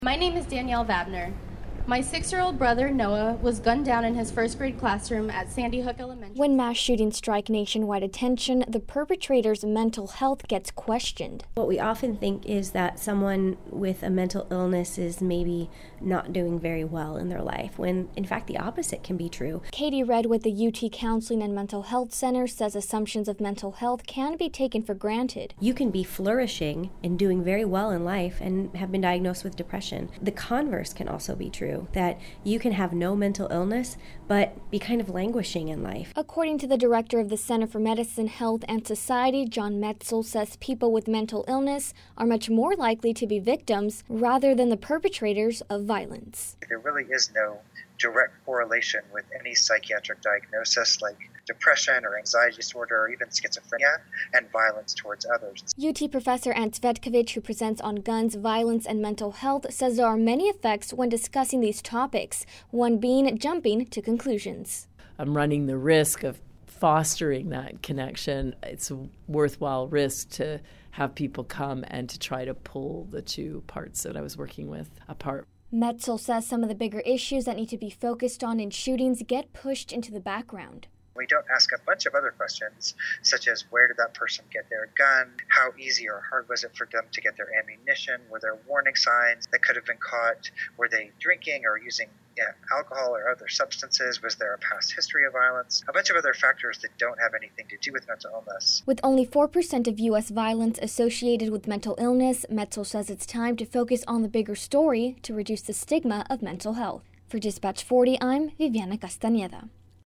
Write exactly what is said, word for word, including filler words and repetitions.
My name is Danielle Vabner. My six-year-old brother, Noah, was gunned down in his first grade classroom at Sandy Hook Elementary. When mass shootings strike nationwide attention, the perpetrator's mental health gets questioned. What we often think is that someone with a mental illness is maybe not doing very well in their life, when in fact the opposite can be true. Katie Redd with the U T Counseling and Mental Health Center says assumptions of mental health can be taken for granted. You can be flourishing and doing very well in life and have been diagnosed with depression. The converse can also be true. That you can have no mental illness, but be kind of languishing in life. According to the director of the Center for Medicine, Health, and Society, John Metzl, says people with mental illness are much more likely to be victims rather than the perpetrators of violence. There really is no direct correlation with any psychiatric diagnosis like depression or anxiety disorder or even schizophrenia and violence towards others. U T professor Ant Cvetkovic, who presents on guns, violence, and mental health, says there are many effects when discussing these topics, one being jumping to conclusions. I'm running the risk of fostering that connection. It's a worthwhile risk to have people come and to try to pull the two parts that I was working with apart. Metzl says some of the bigger issues that need to be focused on in shootings get pushed into the background. We don't ask a bunch of other questions, such as where did that person get their gun? How easy or hard was it for them to get their ammunition? Were there warning signs that could have been caught? Were they drinking or using yeah, alcohol or other substances? Was there a past history of violence? A bunch of other factors that don't have anything to do with mental illness. With only four percent of U S violence associated with mental illness, Metzl says it's time to focus on the bigger story to reduce the stigma of mental health. For Dispatch forty, I'm Viviana Castañeda.